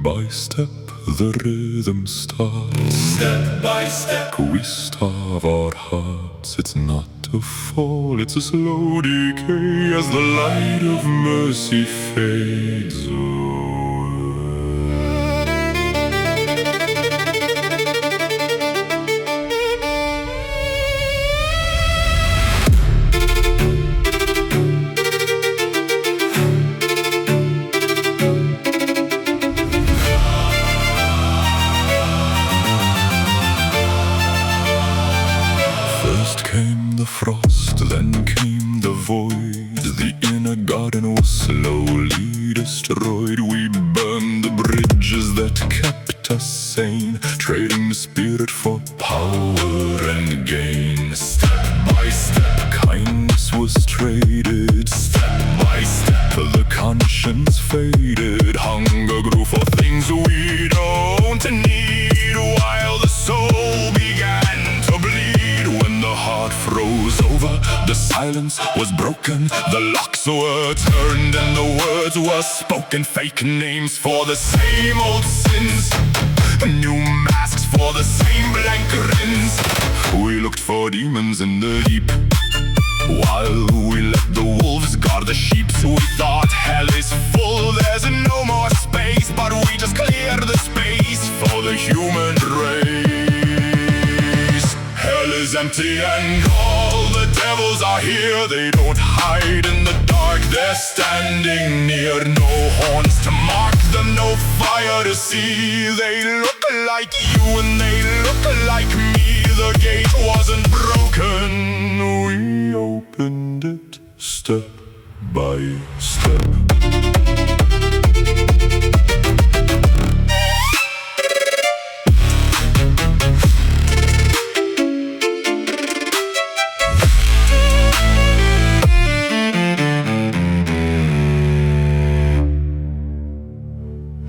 by step the rhythm starts. Step by step We starve our hearts. It's not a fall, it's a slow decay as the light of mercy fades away. First came the frost, then came the void. The inner garden was slowly destroyed. We burned the bridges that kept us sane, trading the spirit for power and gain. Step by step, kindness was traded. Step by step, the conscience faded. Hunger grew for things we don't need, while the soul began to bleed. When the heart froze over, the silence was broken. The locks were turned and the words were spoken. Fake names for the same old sins, new masks for the same blank grins. We looked for demons in the deep, while we let the wolves guard the sheep. We thought hell is full, there's no more space, but we just cleared the space for the human race. Hell is empty and all the devils are here. They don't hide in the dark, they're standing near. No horns to mark them, no fire to see. They look like you and they look like me. The gate wasn't broken, we opened it step by step.